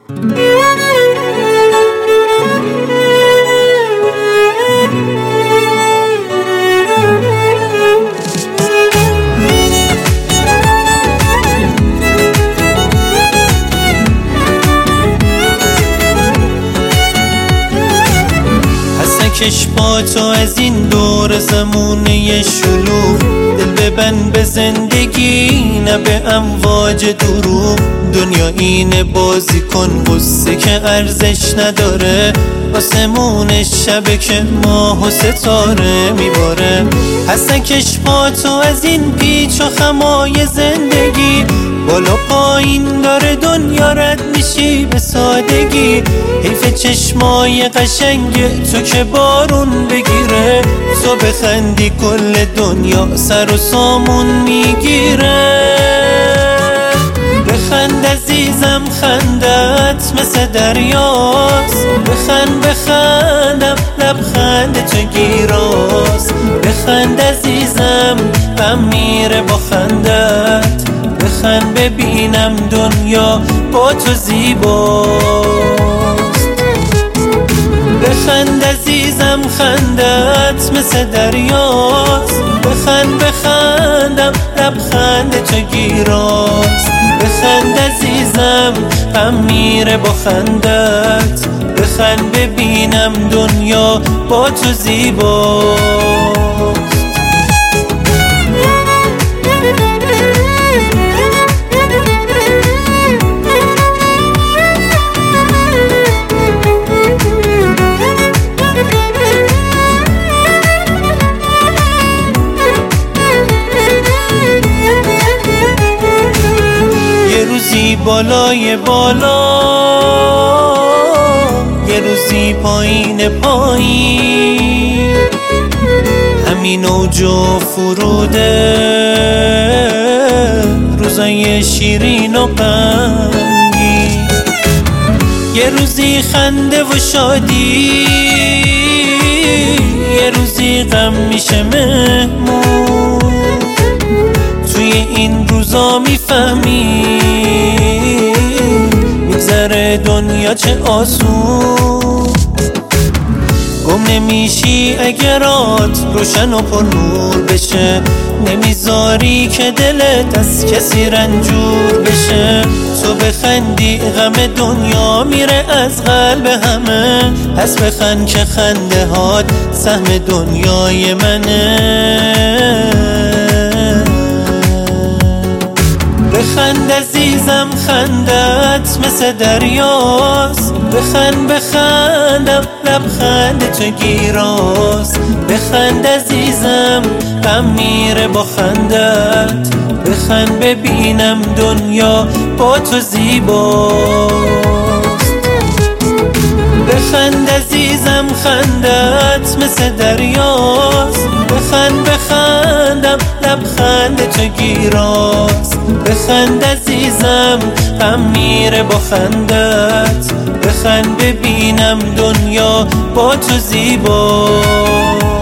کش با تو از این دور زمونه شلوغ، دل ببند به زندگی نه به امواج دروغ. دنیا اینه بازی کن قصه که ارزش نداره، آسمون شبه که ماه و ستاره میباره. هستن کش با تو از این پیچ و خمای زندگی، بالا پایین داره دنیا رد میشی به سادگی. حیف چشمای قشنگ تو که بارون بگیره، تو بخندی کل دنیا سر و سامون میگیره. بخند عزیزم خندت مثل دریاست، بخندم لبخند تو گیراست. بخند عزیزم غم میره با خندت، بخند ببینم دنیا با تو زیباست. بخند عزیزم خندت مثل دریاست، بخندم لبخند تو گیراست. بخند عزیزم غم میره با خندت، بخند ببینم دنیا با تو زیباست. بالای بالا یه روزی پایین پایین، همین اوج و فروده روزای شیرین و غمگین. یه روزی خنده و شادی، یه روزی غم میشه مهمون. توی این روزا میفهمی میگذره دنیا چه آسون. گم نمیشی اگرات روشن و پر نور بشه، نمیذاری که دلت از کسی رنجور بشه. تو بخندی غم دنیا میره از قلب همه، پس بخند که خنده هات سهم دنیای منه. بخند عزیزم خندت مثل دریاست، بخندم لبخند تو گیراست. بخند عزیزم غم میره با خندت، بخند ببینم دنیا با تو زیباست. بخند عزیزم خندت مثل دریاست، بخندم لبخند تو گیراست. بخند عزیزم غم میره با خندت، بخند ببینم دنیا با تو زیباست.